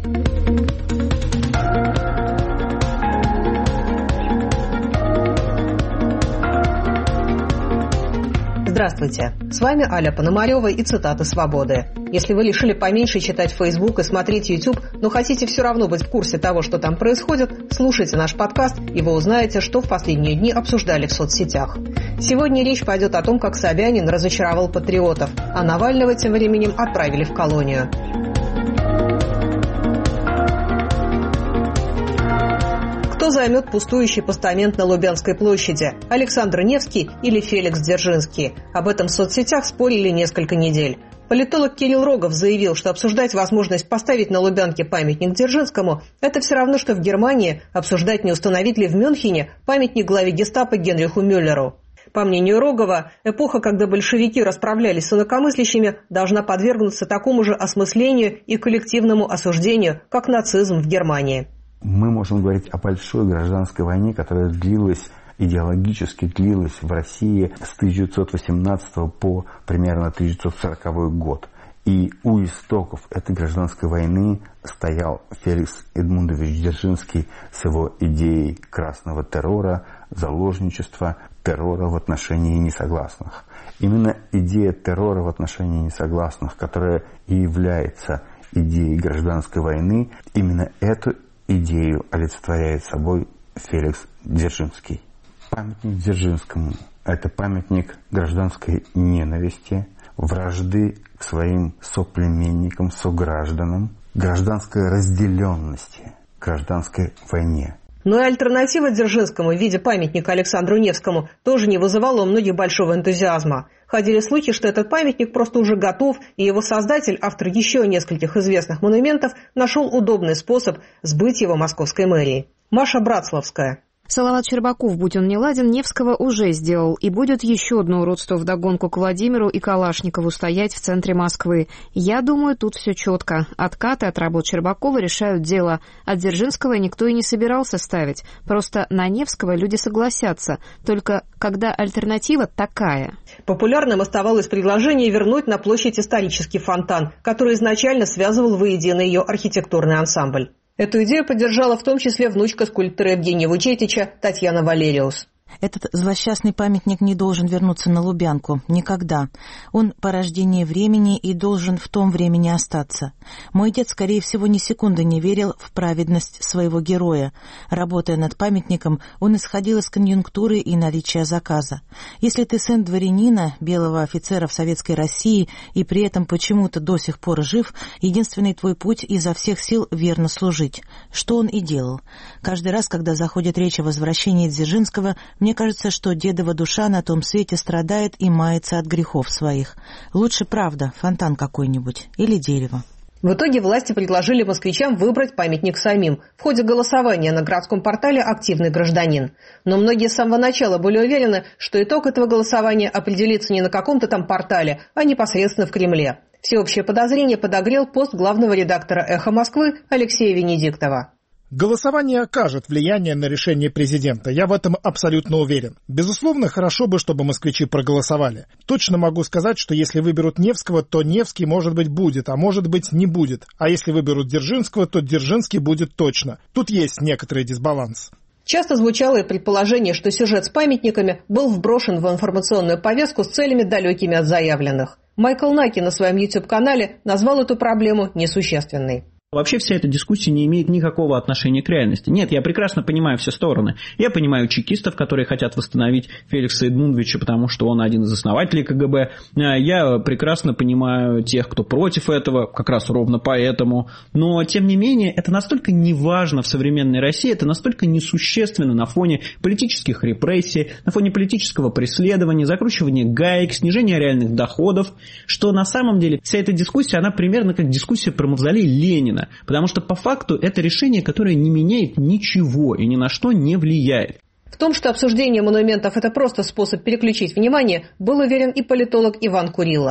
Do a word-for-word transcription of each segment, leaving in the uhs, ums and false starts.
Здравствуйте, с вами Аля Пономарева и цитаты «Свободы». Если вы решили поменьше читать Facebook и смотреть YouTube, но хотите все равно быть в курсе того, что там происходит, слушайте наш подкаст, и вы узнаете, что в последние дни обсуждали в соцсетях. Сегодня речь пойдет о том, как Собянин разочаровал патриотов, а Навального тем временем отправили в колонию. Кто займет пустующий постамент на Лубянской площади? Александр Невский или Феликс Дзержинский? Об этом в соцсетях спорили несколько недель. Политолог Кирилл Рогов заявил, что обсуждать возможность поставить на Лубянке памятник Дзержинскому – это все равно, что в Германии обсуждать, не установить ли в Мюнхене памятник главе гестапо Генриху Мюллеру. По мнению Рогова, эпоха, когда большевики расправлялись с инакомыслящими, должна подвергнуться такому же осмыслению и коллективному осуждению, как нацизм в Германии. Мы можем говорить о большой гражданской войне, которая длилась, идеологически длилась в России с тысяча девятьсот восемнадцатого по примерно тысяча девятьсот сороковой год. И у истоков этой гражданской войны стоял Феликс Эдмундович Дзержинский с его идеей красного террора, заложничества, террора в отношении несогласных. Именно идея террора в отношении несогласных, которая и является идеей гражданской войны, именно эту идею олицетворяет собой Феликс Дзержинский. Памятник Дзержинскому – это памятник гражданской ненависти, вражды к своим соплеменникам, согражданам, гражданской разделенности, гражданской войне. Но и альтернатива Дзержинскому в виде памятника Александру Невскому тоже не вызывала у многих большого энтузиазма. Ходили слухи, что этот памятник просто уже готов, и его создатель, автор еще нескольких известных монументов, нашел удобный способ сбыть его московской мэрии. Маша Братславская. Салават Щербаков, будь он не ладен, Невского уже сделал, и будет еще одно уродство вдогонку к Владимиру и Калашникову стоять в центре Москвы. Я думаю, тут все четко. Откаты от работ Щербакова решают дело, а Дзержинского никто и не собирался ставить. Просто на Невского люди согласятся, только когда альтернатива такая. Популярным оставалось предложение вернуть на площадь исторический фонтан, который изначально связывал воедино ее архитектурный ансамбль. Эту идею поддержала в том числе внучка скульптора Евгения Вучетича Татьяна Валериус. Этот злосчастный памятник не должен вернуться на Лубянку. Никогда. Он порождение времени и должен в том времени остаться. Мой дед, скорее всего, ни секунды не верил в праведность своего героя. Работая над памятником, он исходил из конъюнктуры и наличия заказа. Если ты сын дворянина, белого офицера в Советской России, и при этом почему-то до сих пор жив, единственный твой путь изо всех сил верно служить. Что он и делал. Каждый раз, когда заходит речь о возвращении Дзержинского, мне кажется, что дедова душа на том свете страдает и мается от грехов своих. Лучше, правда, фонтан какой-нибудь или дерево. В итоге власти предложили москвичам выбрать памятник самим в ходе голосования на городском портале «Активный гражданин». Но многие с самого начала были уверены, что итог этого голосования определится не на каком-то там портале, а непосредственно в Кремле. Всеобщее подозрение подогрел пост главного редактора «Эхо Москвы» Алексея Венедиктова. Голосование окажет влияние на решение президента, я в этом абсолютно уверен. Безусловно, хорошо бы, чтобы москвичи проголосовали. Точно могу сказать, что если выберут Невского, то Невский, может быть, будет, а может быть, не будет. А если выберут Дзержинского, то Дзержинский будет точно. Тут есть некоторый дисбаланс. Часто звучало и предположение, что сюжет с памятниками был вброшен в информационную повестку с целями далекими от заявленных. Майкл Наки на своем YouTube-канале назвал эту проблему несущественной. Вообще вся эта дискуссия не имеет никакого отношения к реальности. Нет, я прекрасно понимаю все стороны. Я понимаю чекистов, которые хотят восстановить Феликса Эдмундовича, потому что он один из основателей ка гэ бэ. Я прекрасно понимаю тех, кто против этого, как раз ровно поэтому. Но, тем не менее, это настолько неважно в современной России, это настолько несущественно на фоне политических репрессий, на фоне политического преследования, закручивания гаек, снижения реальных доходов, что на самом деле вся эта дискуссия, она примерно как дискуссия про мавзолей Ленина. Потому что по факту это решение, которое не меняет ничего и ни на что не влияет. В том, что обсуждение монументов – это просто способ переключить внимание, был уверен и политолог Иван Курило.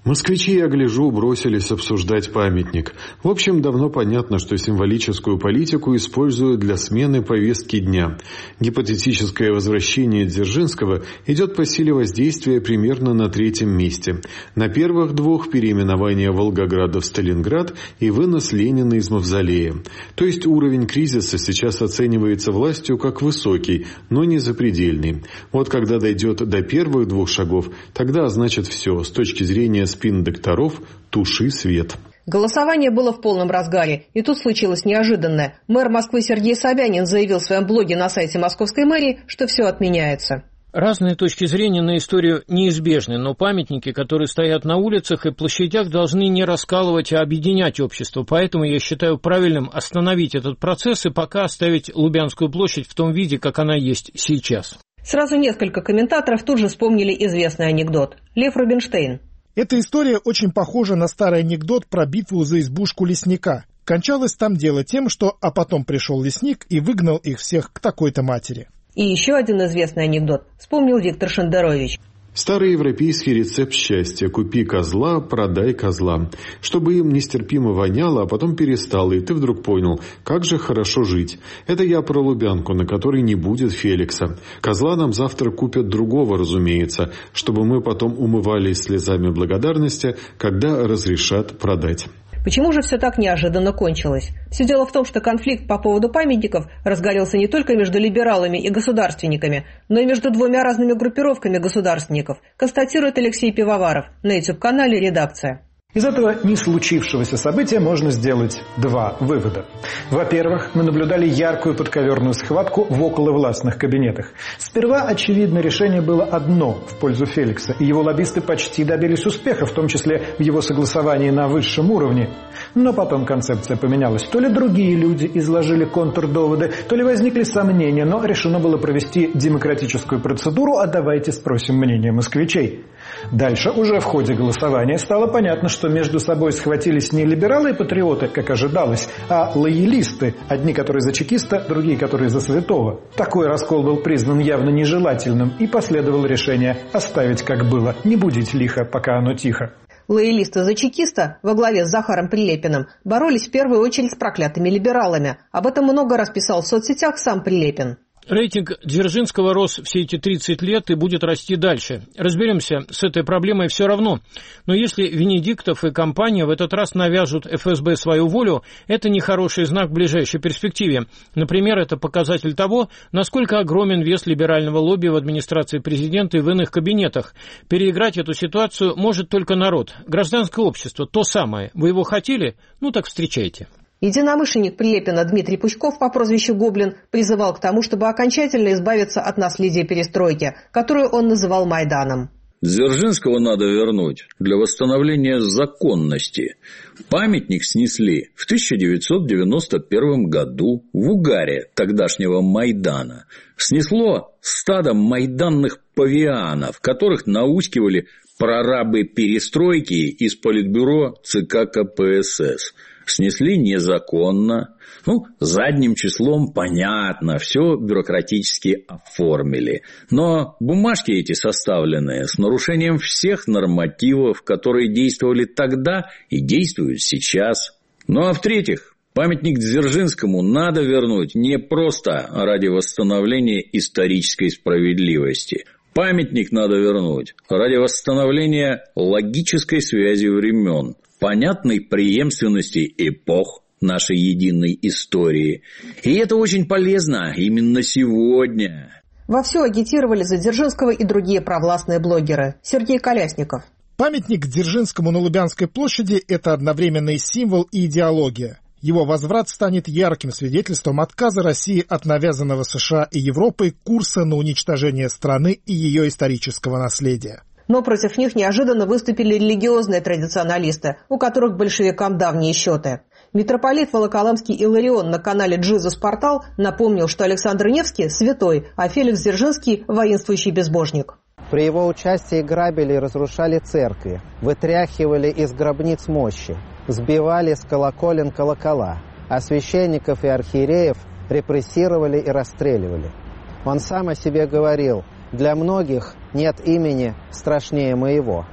Москвичи, я гляжу, бросились обсуждать памятник. В общем, давно понятно, что символическую политику используют для смены повестки дня. Гипотетическое возвращение Дзержинского идет по силе воздействия примерно на третьем месте. На первых двух переименование Волгограда в Сталинград и вынос Ленина из мавзолея. То есть уровень кризиса сейчас оценивается властью как высокий, но не запредельный. Вот когда дойдет до первых двух шагов, тогда значит все с точки зрения спин-докторов «туши свет». Голосование было в полном разгаре, и тут случилось неожиданное. Мэр Москвы Сергей Собянин заявил в своем блоге на сайте Московской мэрии, что все отменяется. Разные точки зрения на историю неизбежны, но памятники, которые стоят на улицах и площадях, должны не раскалывать, а объединять общество. Поэтому я считаю правильным остановить этот процесс и пока оставить Лубянскую площадь в том виде, как она есть сейчас. Сразу несколько комментаторов тут же вспомнили известный анекдот. Лев Рубинштейн. Эта история очень похожа на старый анекдот про битву за избушку лесника. Кончалось там дело тем, что «а потом пришел лесник и выгнал их всех к такой-то матери». И еще один известный анекдот вспомнил Виктор Шендерович. Старый европейский рецепт счастья: купи козла, продай козла. Чтобы им нестерпимо воняло, а потом перестало, и ты вдруг понял, как же хорошо жить. Это я про Лубянку, на которой не будет Феликса. Козла нам завтра купят другого, разумеется, чтобы мы потом умывались слезами благодарности, когда разрешат продать. Почему же все так неожиданно кончилось? Все дело в том, что конфликт по поводу памятников разгорелся не только между либералами и государственниками, но и между двумя разными группировками государственников, констатирует Алексей Пивоваров на ютуб-канале «Редакция». Из этого не случившегося события можно сделать два вывода. Во-первых, мы наблюдали яркую подковерную схватку в околовластных кабинетах. Сперва, очевидно, решение было одно в пользу Феликса, и его лоббисты почти добились успеха, в том числе в его согласовании на высшем уровне. Но потом концепция поменялась. То ли другие люди изложили контрдоводы, то ли возникли сомнения, но решено было провести демократическую процедуру, а давайте спросим мнение москвичей. Дальше, уже в ходе голосования, стало понятно, что между собой схватились не либералы и патриоты, как ожидалось, а лоялисты, одни, которые за чекиста, другие, которые за святого. Такой раскол был признан явно нежелательным, и последовало решение оставить как было, не будить лихо, пока оно тихо. Лоялисты за чекиста во главе с Захаром Прилепиным боролись в первую очередь с проклятыми либералами. Об этом много раз писал в соцсетях сам Прилепин. Рейтинг Дзержинского рос все эти тридцать лет и будет расти дальше. Разберемся с этой проблемой все равно. Но если Венедиктов и компания в этот раз навяжут эф эс бэ свою волю, это не хороший знак в ближайшей перспективе. Например, это показатель того, насколько огромен вес либерального лобби в администрации президента и в иных кабинетах. Переиграть эту ситуацию может только народ. Гражданское общество, то самое. Вы его хотели? Ну так встречайте. Единомышленник Прилепина Дмитрий Пучков по прозвищу Гоблин призывал к тому, чтобы окончательно избавиться от наследия перестройки, которую он называл Майданом. Дзержинского надо вернуть для восстановления законности. Памятник снесли в тысяча девятьсот девяносто первом году в угаре тогдашнего Майдана. Снесло стадо майданных павианов, которых наускивали прорабы перестройки из политбюро ЦК ка пэ эс эс. Снесли незаконно. Ну, задним числом понятно, все бюрократически оформили. Но бумажки эти составлены с нарушением всех нормативов, которые действовали тогда и действуют сейчас. Ну, а в-третьих, памятник Дзержинскому надо вернуть не просто ради восстановления исторической справедливости. Памятник надо вернуть ради восстановления логической связи времен, понятной преемственности эпох нашей единой истории. И это очень полезно именно сегодня. Вовсю агитировали за Дзержинского и другие провластные блогеры. Сергей Колясников. Памятник Дзержинскому на Лубянской площади – это одновременно и символ, и идеология. Его возврат станет ярким свидетельством отказа России от навязанного США и Европой курса на уничтожение страны и ее исторического наследия. Но против них неожиданно выступили религиозные традиционалисты, у которых большевикам давние счеты. Митрополит Волоколамский Иларион на канале «Джизус Портал» напомнил, что Александр Невский – святой, а Феликс Дзержинский – воинствующий безбожник. При его участии грабили и разрушали церкви, вытряхивали из гробниц мощи, сбивали с колоколен колокола, а священников и архиереев репрессировали и расстреливали. Он сам о себе говорил: «Для многих нет имени страшнее моего».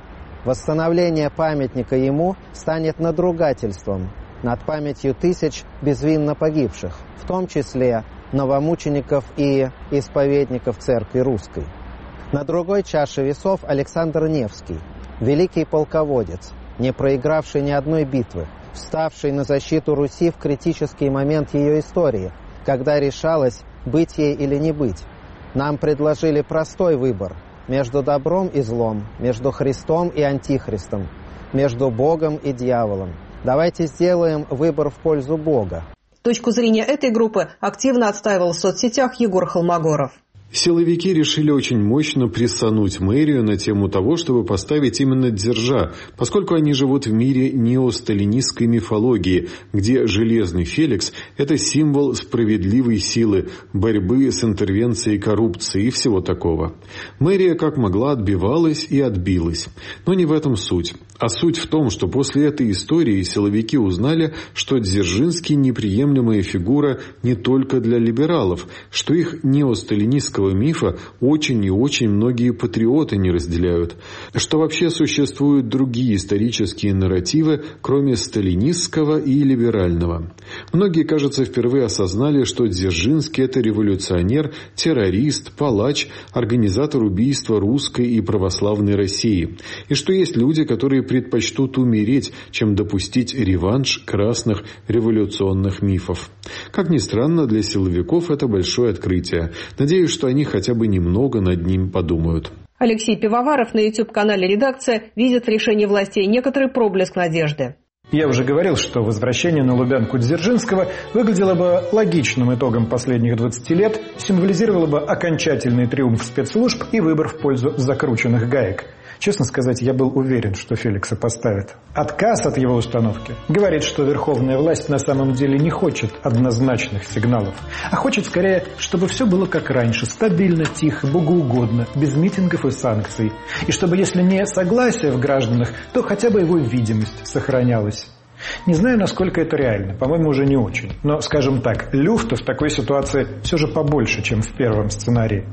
Восстановление памятника ему станет надругательством над памятью тысяч безвинно погибших, в том числе новомучеников и исповедников Церкви Русской. На другой чаше весов Александр Невский, великий полководец, не проигравший ни одной битвы, вставший на защиту Руси в критический момент ее истории, когда решалось, быть ей или не быть. Нам предложили простой выбор между добром и злом, между Христом и Антихристом, между Богом и дьяволом. Давайте сделаем выбор в пользу Бога. Точку зрения этой группы активно отстаивал в соцсетях Егор Холмогоров. Силовики решили очень мощно прессануть мэрию на тему того, чтобы поставить именно Дзержа, поскольку они живут в мире неосталинистской мифологии, где Железный Феликс – это символ справедливой силы, борьбы с интервенцией коррупции и всего такого. Мэрия как могла отбивалась и отбилась. Но не в этом суть. А суть в том, что после этой истории силовики узнали, что Дзержинский неприемлемая фигура не только для либералов, что их неосталинистского мифа очень и очень многие патриоты не разделяют, что вообще существуют другие исторические нарративы, кроме сталинистского и либерального. Многие, кажется, впервые осознали, что Дзержинский – это революционер, террорист, палач, организатор убийства русской и православной России, и что есть люди, которые предпочтут умереть, чем допустить реванш красных революционных мифов. Как ни странно, для силовиков это большое открытие. Надеюсь, что они хотя бы немного над ним подумают. Алексей Пивоваров на YouTube-канале «Редакция» видит в решении властей некоторый проблеск надежды. Я уже говорил, что возвращение на Лубянку Дзержинского выглядело бы логичным итогом последних двадцати лет, символизировало бы окончательный триумф спецслужб и выбор в пользу закрученных гаек. Честно сказать, я был уверен, что Феликса поставят. Отказ от его установки говорит, что верховная власть на самом деле не хочет однозначных сигналов, а хочет скорее, чтобы все было как раньше, стабильно, тихо, богоугодно, без митингов и санкций. И чтобы, если не согласие в гражданах, то хотя бы его видимость сохранялась. Не знаю, насколько это реально, по-моему, уже не очень. Но, скажем так, люфта в такой ситуации все же побольше, чем в первом сценарии.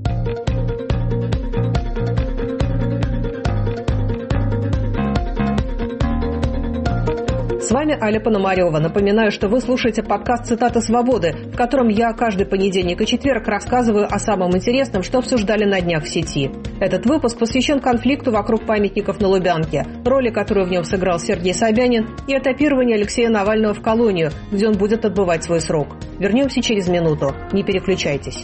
С вами Аля Пономарева. Напоминаю, что вы слушаете подкаст «Цитата свободы», в котором я каждый понедельник и четверг рассказываю о самом интересном, что обсуждали на днях в сети. Этот выпуск посвящен конфликту вокруг памятников на Лубянке, роли, которую в нем сыграл Сергей Собянин, и этапированию Алексея Навального в колонию, где он будет отбывать свой срок. Вернемся через минуту. Не переключайтесь.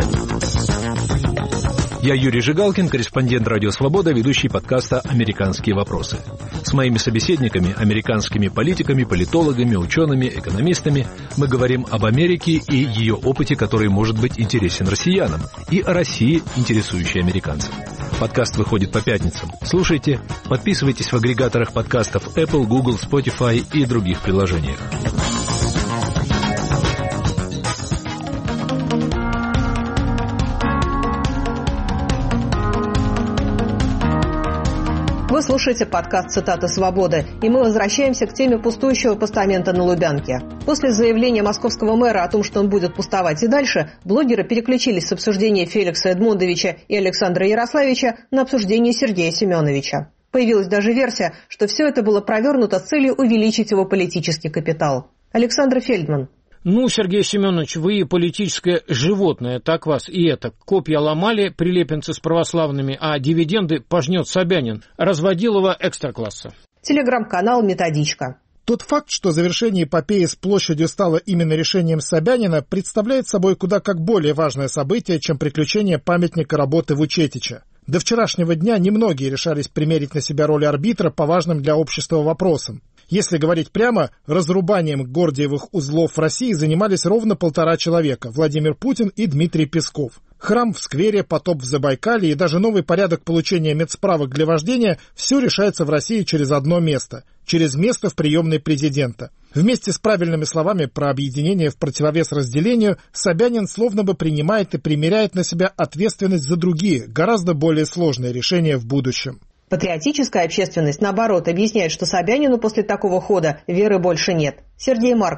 Я Юрий Жигалкин, корреспондент «Радио Свобода», ведущий подкаста «Американские вопросы». С моими собеседниками, американскими политиками, политологами, учеными, экономистами, мы говорим об Америке и ее опыте, который может быть интересен россиянам, и о России, интересующей американцев. Подкаст выходит по пятницам. Слушайте, подписывайтесь в агрегаторах подкастов Apple, Google, Spotify и других приложениях. Вы слушаете подкаст «Цитата свободы», и мы возвращаемся к теме пустующего постамента на Лубянке. После заявления московского мэра о том, что он будет пустовать и дальше, блогеры переключились с обсуждения Феликса Эдмундовича и Александра Ярославича на обсуждение Сергея Семеновича. Появилась даже версия, что все это было провернуто с целью увеличить его политический капитал. Александр Фельдман. Ну, Сергей Семенович, вы политическое животное, так вас и это. Копья ломали прилепенцы с православными, а дивиденды пожнет Собянин. Разводилова экстра-класса. Телеграм-канал «Методичка». Тот факт, что завершение эпопеи с площадью стало именно решением Собянина, представляет собой куда как более важное событие, чем приключение памятника работы Вучетича. До вчерашнего дня немногие решались примерить на себя роль арбитра по важным для общества вопросам. Если говорить прямо, разрубанием гордиевых узлов в России занимались ровно полтора человека – Владимир Путин и Дмитрий Песков. Храм в сквере, потоп в Забайкалье и даже новый порядок получения медсправок для вождения – все решается в России через одно место – через место в приемной президента. Вместе с правильными словами про объединение в противовес разделению Собянин словно бы принимает и примеряет на себя ответственность за другие, гораздо более сложные решения в будущем. Патриотическая общественность, наоборот, объясняет, что Собянину после такого хода веры больше нет. Сергей Марков.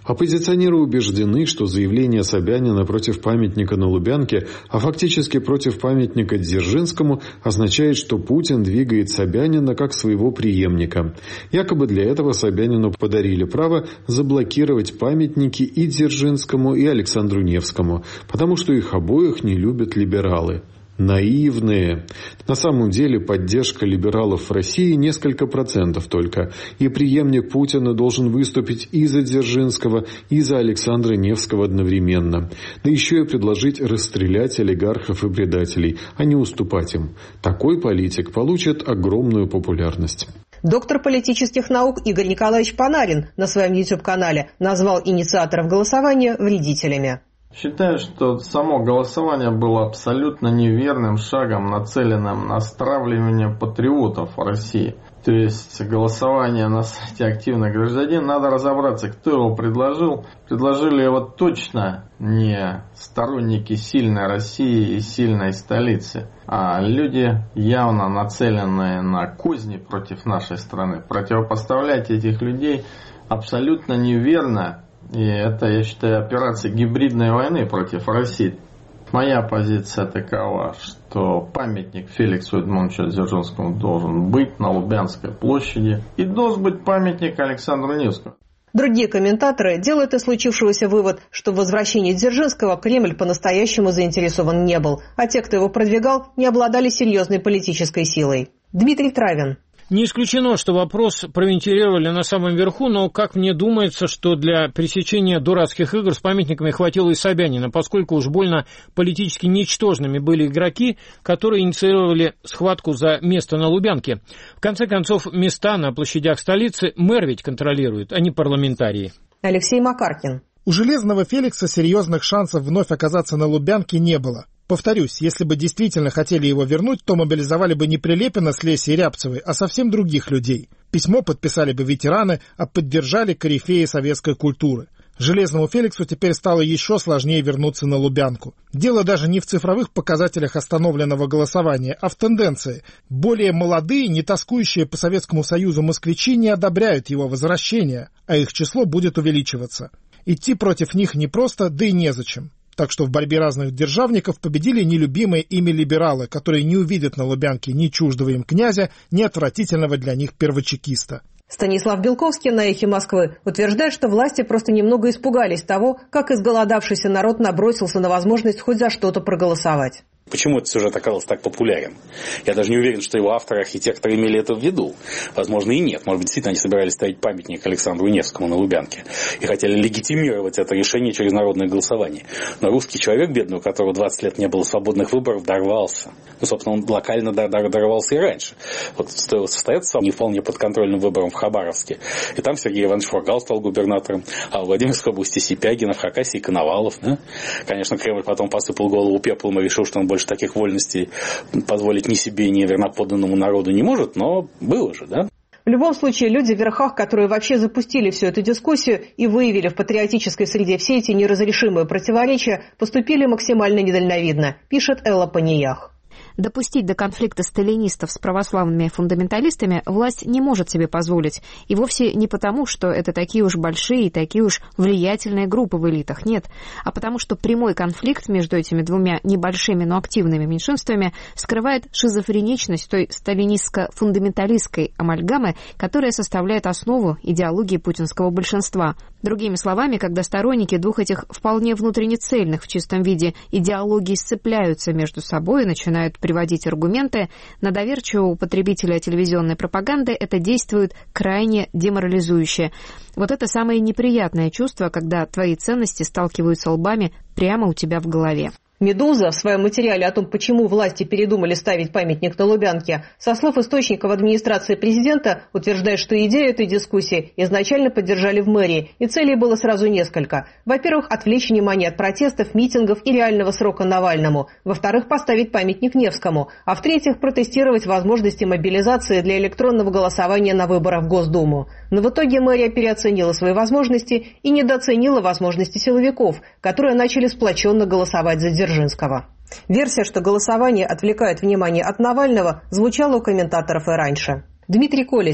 Оппозиционеры убеждены, что заявление Собянина против памятника на Лубянке, а фактически против памятника Дзержинскому, означает, что Путин двигает Собянина как своего преемника. Якобы для этого Собянину подарили право заблокировать памятники и Дзержинскому, и Александру Невскому, потому что их обоих не любят либералы. Наивные. На самом деле поддержка либералов в России несколько процентов только. И преемник Путина должен выступить и за Дзержинского, и за Александра Невского одновременно. Да еще и предложить расстрелять олигархов и предателей, а не уступать им. Такой политик получит огромную популярность. Доктор политических наук Игорь Николаевич Панарин на своем YouTube-канале назвал инициаторов голосования вредителями. Считаю, что само голосование было абсолютно неверным шагом, нацеленным на стравливание патриотов России. То есть голосование на сайте «Активный гражданин», надо разобраться, кто его предложил. Предложили его точно не сторонники сильной России и сильной столицы, а люди, явно нацеленные на козни против нашей страны. Противопоставлять этих людей абсолютно неверно. И это, я считаю, операция гибридной войны против России. Моя позиция такова, что памятник Феликсу Эдмундовичу Дзержинскому должен быть на Лубянской площади. И должен быть памятник Александру Невскому. Другие комментаторы делают из случившегося вывод, что в возвращении Дзержинского Кремль по-настоящему заинтересован не был, а те, кто его продвигал, не обладали серьезной политической силой. Дмитрий Травин. Не исключено, что вопрос провентилировали на самом верху, но, как мне думается, что для пресечения дурацких игр с памятниками хватило и Собянина, поскольку уж больно политически ничтожными были игроки, которые инициировали схватку за место на Лубянке. В конце концов, места на площадях столицы мэр ведь контролирует, а не парламентарии. Алексей Макаркин. У Железного Феликса серьезных шансов вновь оказаться на Лубянке не было. Повторюсь, если бы действительно хотели его вернуть, то мобилизовали бы не Прилепина с Лесей Рябцевой, а совсем других людей. Письмо подписали бы ветераны, а поддержали корифеи советской культуры. Железному Феликсу теперь стало еще сложнее вернуться на Лубянку. Дело даже не в цифровых показателях остановленного голосования, а в тенденции. Более молодые, не тоскующие по Советскому Союзу москвичи не одобряют его возвращения, а их число будет увеличиваться. Идти против них непросто, да и незачем. Так что в борьбе разных державников победили нелюбимые ими либералы, которые не увидят на Лубянке ни чуждого им князя, ни отвратительного для них первочекиста. Станислав Белковский на «Эхе Москвы» утверждает, что власти просто немного испугались того, как изголодавшийся народ набросился на возможность хоть за что-то проголосовать. Почему этот сюжет оказался так популярен? Я даже не уверен, что его авторы, архитекторы имели это в виду. Возможно, и нет. Может быть, действительно, они собирались ставить памятник Александру Невскому на Лубянке и хотели легитимировать это решение через народное голосование. Но русский человек, бедный, у которого двадцать лет не было свободных выборов, дорвался. Ну, собственно, он локально дорвался и раньше. Вот стоило состояться не вполне подконтрольным выбором в Хабаровске. И там Сергей Иванович Фургал стал губернатором, а в Владимирской области Сипягин, в Хакасии Коновалов. Да? Конечно, Кремль потом посыпал голову пеплом и решил, что он больше таких вольностей позволить ни себе, ни верноподданному народу не может, но было же, да? В любом случае, люди в верхах, которые вообще запустили всю эту дискуссию и выявили в патриотической среде все эти неразрешимые противоречия, поступили максимально недальновидно, пишет Элла Паниях. Допустить до конфликта сталинистов с православными фундаменталистами власть не может себе позволить. И вовсе не потому, что это такие уж большие и такие уж влиятельные группы в элитах, нет. А потому, что прямой конфликт между этими двумя небольшими, но активными меньшинствами скрывает шизофреничность той сталинистско-фундаменталистской амальгамы, которая составляет основу идеологии путинского большинства. Другими словами, когда сторонники двух этих вполне внутренне цельных в чистом виде идеологий сцепляются между собой и начинают приводить аргументы, на доверчивого потребителя телевизионной пропаганды это действует крайне деморализующе. Вот это самое неприятное чувство, когда твои ценности сталкиваются лбами прямо у тебя в голове. «Медуза» в своем материале о том, почему власти передумали ставить памятник на Лубянке, со слов источников администрации президента, утверждает, что идею этой дискуссии изначально поддержали в мэрии, и целей было сразу несколько. Во-первых, отвлечь внимание от протестов, митингов и реального срока Навальному. Во-вторых, поставить памятник Невскому. А в-третьих, протестировать возможности мобилизации для электронного голосования на выборах в Госдуму. Но в итоге мэрия переоценила свои возможности и недооценила возможности силовиков, которые начали сплоченно голосовать за Дзержинского. Версия, что голосование отвлекает внимание от Навального, звучала у комментаторов и раньше. Дмитрий Колезев.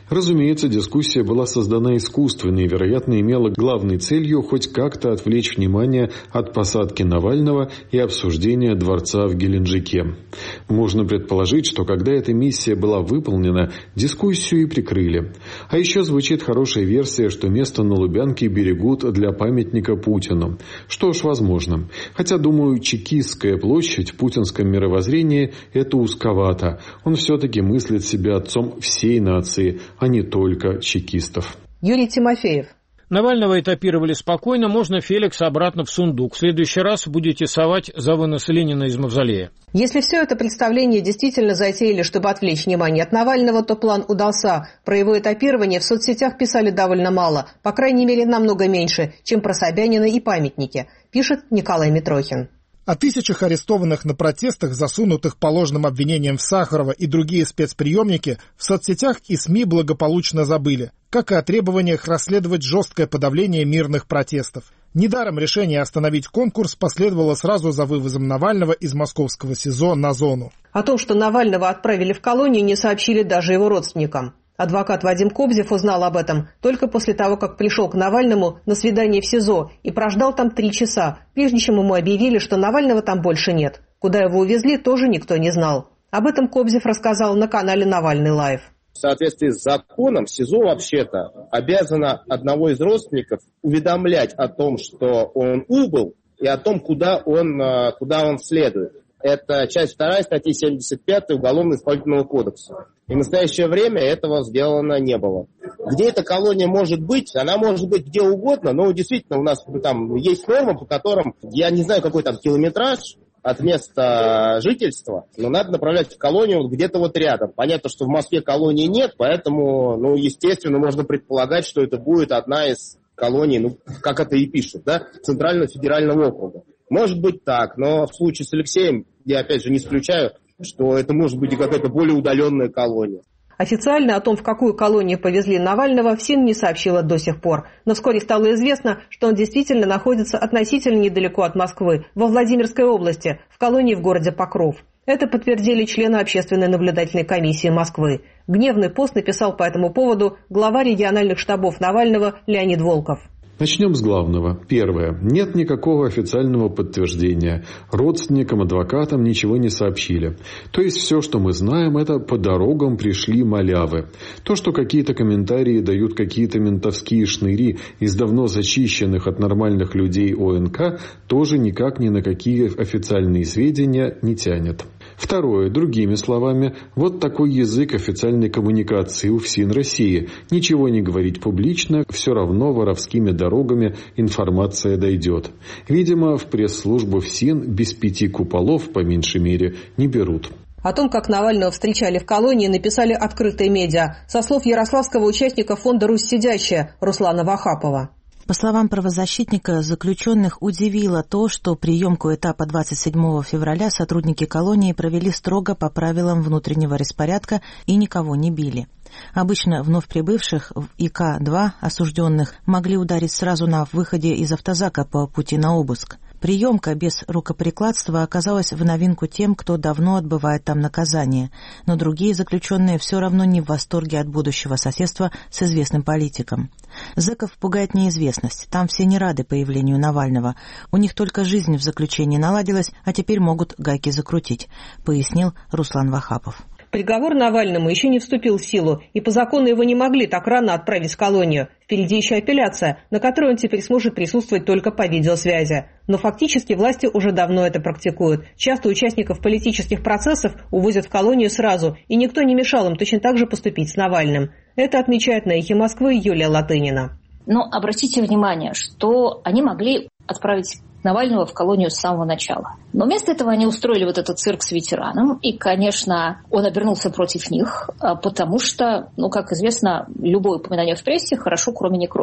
Разумеется, дискуссия была создана искусственно и, вероятно, имела главной целью хоть как-то отвлечь внимание от посадки Навального и обсуждения дворца в Геленджике. Можно предположить, что когда эта миссия была выполнена, дискуссию и прикрыли. А еще звучит хорошая версия, что место на Лубянке берегут для памятника Путину. Что ж, возможно. Хотя, думаю, Чекистская площадь в путинском мировоззрении – это узковато. Он все-таки мыслит себя отцом всей нации, а не только чекистов. Юрий Тимофеев. Навального этапировали спокойно, можно Феликса обратно в сундук. В следующий раз будете совать за вынос Ленина из мавзолея. Если все это представление действительно затеяли, чтобы отвлечь внимание от Навального, то план удался. Про его этапирование в соцсетях писали довольно мало, по крайней мере, намного меньше, чем про Собянина и памятники, пишет Николай Митрохин. О тысячах арестованных на протестах, засунутых по ложным обвинениям в Сахарова и другие спецприемники, в соцсетях и СМИ благополучно забыли, как и о требованиях расследовать жесткое подавление мирных протестов. Недаром решение остановить конкурс последовало сразу за вывозом Навального из московского СИЗО на зону. О том, что Навального отправили в колонию, не сообщили даже его родственникам. Адвокат Вадим Кобзев узнал об этом только после того, как пришел к Навальному на свидание в СИЗО и прождал там три часа, прежде чем ему объявили, что Навального там больше нет. Куда его увезли, тоже никто не знал. Об этом Кобзев рассказал на канале «Навальный лайв». В соответствии с законом СИЗО вообще-то обязана одного из родственников уведомлять о том, что он убыл, и о том, куда он, куда он следует. Это часть вторая статьи семьдесят пятой Уголовно-исполнительного кодекса. И в настоящее время этого сделано не было. Где эта колония может быть? Она может быть где угодно, но действительно у нас там есть нормы, по которым, я не знаю, какой там километраж от места жительства, но надо направлять в колонию где-то вот рядом. Понятно, что в Москве колонии нет, поэтому, ну, естественно, можно предполагать, что это будет одна из колоний, ну, как это и пишут, да, Центрального федерального округа. Может быть так, но в случае с Алексеем я, опять же, не исключаю, что это может быть и какая-то более удаленная колония. Официально о том, в какую колонию повезли Навального, ФСИН не сообщила до сих пор. Но вскоре стало известно, что он действительно находится относительно недалеко от Москвы, во Владимирской области, в колонии в городе Покров. Это подтвердили члены Общественной наблюдательной комиссии Москвы. Гневный пост написал по этому поводу глава региональных штабов Навального Леонид Волков. Начнем с главного. Первое. Нет никакого официального подтверждения. Родственникам, адвокатам ничего не сообщили. То есть все, что мы знаем, это по дорогам пришли малявы. То, что какие-то комментарии дают какие-то ментовские шныри из давно зачищенных от нормальных людей ОНК, тоже никак ни на какие официальные сведения не тянет. Второе. Другими словами, вот такой язык официальной коммуникации у ФСИН России. Ничего не говорить публично, все равно воровскими дорогами информация дойдет. Видимо, в пресс-службу ФСИН без пяти куполов, по меньшей мере, не берут. О том, как Навального встречали в колонии, написали открытые медиа. Со слов ярославского участника фонда «Русь сидящая» Руслана Вахапова. По словам правозащитника, заключенных удивило то, что приемку этапа двадцать седьмого февраля сотрудники колонии провели строго по правилам внутреннего распорядка и никого не били. Обычно вновь прибывших в И К два осужденных могли ударить сразу на выходе из автозака по пути на обыск. Приемка без рукоприкладства оказалась в новинку тем, кто давно отбывает там наказание, но другие заключенные все равно не в восторге от будущего соседства с известным политиком. Зэков пугает неизвестность, там все не рады появлению Навального, у них только жизнь в заключении наладилась, а теперь могут гайки закрутить, пояснил Руслан Вахапов. Приговор Навальному еще не вступил в силу, и по закону его не могли так рано отправить в колонию. Впереди еще апелляция, на которой он теперь сможет присутствовать только по видеосвязи. Но фактически власти уже давно это практикуют. Часто участников политических процессов увозят в колонию сразу, и никто не мешал им точно так же поступить с Навальным. Это отмечает на «Эхе Москвы» Юлия Латынина. Но обратите внимание, что они могли отправить Навального в колонию с самого начала. Но вместо этого они устроили вот этот цирк с ветераном, и, конечно, он обернулся против них, потому что, ну, как известно, любое упоминание в прессе хорошо, кроме некролога.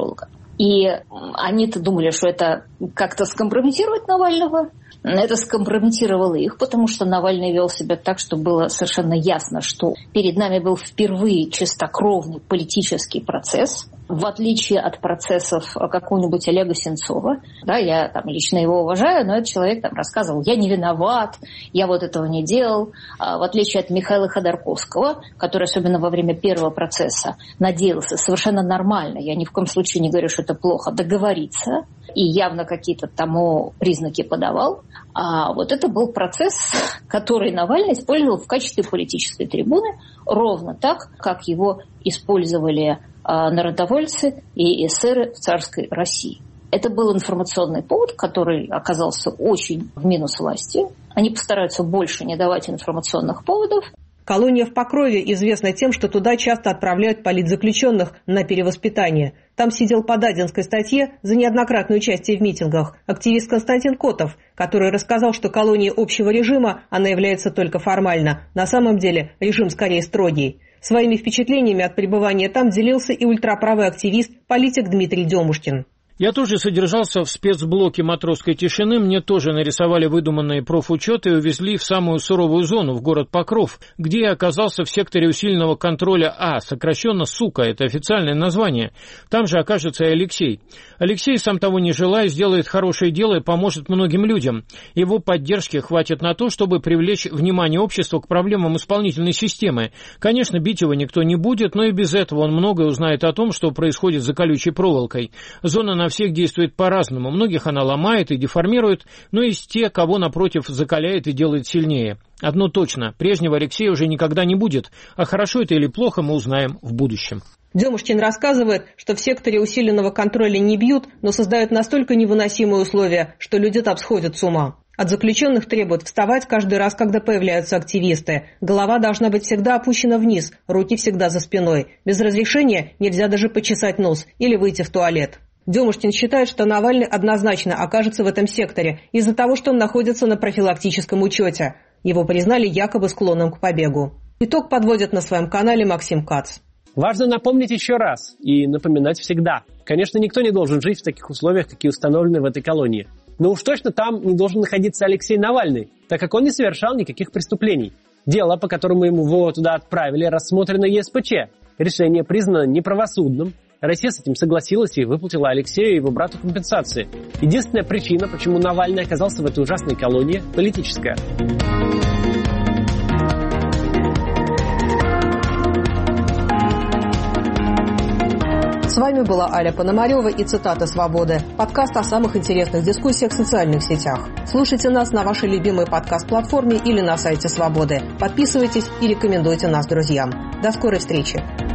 И они-то думали, что это как-то скомпрометирует Навального. Это скомпрометировало их, потому что Навальный вел себя так, что было совершенно ясно, что перед нами был впервые чистокровный политический процесс, в отличие от процессов какого-нибудь Олега Сенцова. Да, я там лично его уважаю, но этот человек там рассказывал: я не виноват, я вот этого не делал. А в отличие от Михаила Ходорковского, который особенно во время первого процесса надеялся совершенно нормально, я ни в коем случае не говорю, что это плохо, договориться, и явно какие-то тому признаки подавал. А вот это был процесс, который Навальный использовал в качестве политической трибуны, ровно так, как его использовали а, народовольцы и эсеры в царской России. Это был информационный повод, который оказался очень в минус власти. Они постараются больше не давать информационных поводов. Колония в Покрове известна тем, что туда часто отправляют политзаключенных на перевоспитание. Там сидел по Дадинской статье за неоднократное участие в митингах активист Константин Котов, который рассказал, что колония общего режима, она является только формально. На самом деле режим скорее строгий. Своими впечатлениями от пребывания там делился и ультраправый активист, политик Дмитрий Демушкин. Я тоже содержался в спецблоке матросской тишины, мне тоже нарисовали выдуманные профучеты и увезли в самую суровую зону, в город Покров, где я оказался в секторе усиленного контроля А, сокращенно СУКа, это официальное название. Там же окажется и Алексей. Алексей, сам того не желая, сделает хорошее дело и поможет многим людям. Его поддержки хватит на то, чтобы привлечь внимание общества к проблемам исполнительной системы. Конечно, бить его никто не будет, но и без этого он многое узнает о том, что происходит за колючей проволокой. Зона на всех действует по-разному. Многих она ломает и деформирует, но есть те, кого, напротив, закаляет и делает сильнее. Одно точно, прежнего Алексея уже никогда не будет, а хорошо это или плохо мы узнаем в будущем. Демушкин рассказывает, что в секторе усиленного контроля не бьют, но создают настолько невыносимые условия, что люди там сходят с ума. От заключенных требуют вставать каждый раз, когда появляются активисты. Голова должна быть всегда опущена вниз, руки всегда за спиной. Без разрешения нельзя даже почесать нос или выйти в туалет. Демушкин считает, что Навальный однозначно окажется в этом секторе из-за того, что он находится на профилактическом учете. Его признали якобы склонным к побегу. Итог подводит на своем канале Максим Кац. Важно напомнить еще раз и напоминать всегда. Конечно, никто не должен жить в таких условиях, какие установлены в этой колонии. Но уж точно там не должен находиться Алексей Навальный, так как он не совершал никаких преступлений. Дело, по которому его туда отправили, рассмотрено ЕСПЧ. Решение признано неправосудным. Россия с этим согласилась и выплатила Алексею и его брату компенсации. Единственная причина, почему Навальный оказался в этой ужасной колонии, политическая. С вами была Аля Пономарева и «Цитата Свободы». Подкаст о самых интересных дискуссиях в социальных сетях. Слушайте нас на вашей любимой подкаст-платформе или на сайте Свободы. Подписывайтесь и рекомендуйте нас друзьям. До скорой встречи.